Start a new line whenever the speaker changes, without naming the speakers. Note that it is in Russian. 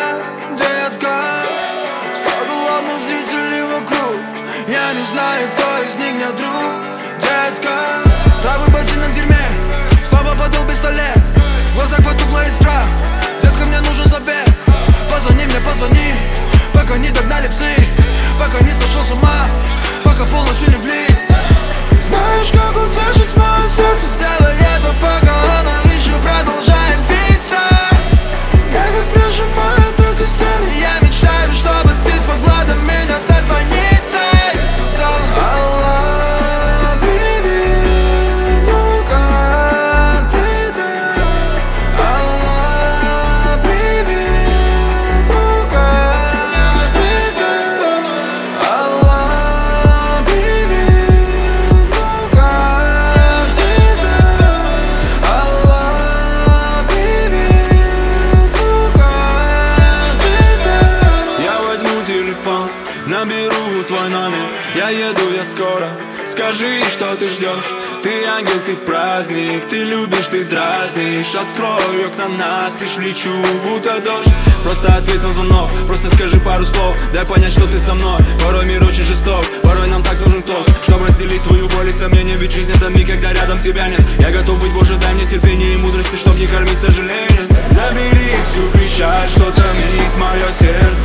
детка. 100 голодных зрителей вокруг, я не знаю, кто из них мне друг, детка. Правый ботинок в дерьме, снова подул пистолет. В глазах потухла искра, детка, мне нужен совет. Позвони мне, позвони, пока не догнали псы, пока не сошел с ума, пока полностью не влип. Знаешь, как утешить мое сердце, сделай это, пока оно еще продолжает биться. Я как прижимаю эти стены, я мечтаю, чтобы ты смогла до меня дозвониться и сказала: алло, привет, ну как ты там? Алло, привет, ну как ты там? Алло, привет, ну как ты там? Алло, привет, ну как ты там?
Я возьму телефон, наберу твой номер. Я еду, я скоро. Скажи, что ты ждешь. Ты ангел, ты праздник. Ты любишь, ты дразнишь. Открой окна настежь, лечу, будто дождь. Просто ответь на звонок, просто скажи пару слов. Дай понять, что ты со мной. Порой мир очень жесток, порой нам так нужен тот, чтобы разделить твою боль и сомнения. Ведь жизнь это миг, когда рядом тебя нет. Я готов быть, Боже, дай мне терпение и мудрости, чтоб не кормить сожалением. Забери всю печаль, что томит мое сердце.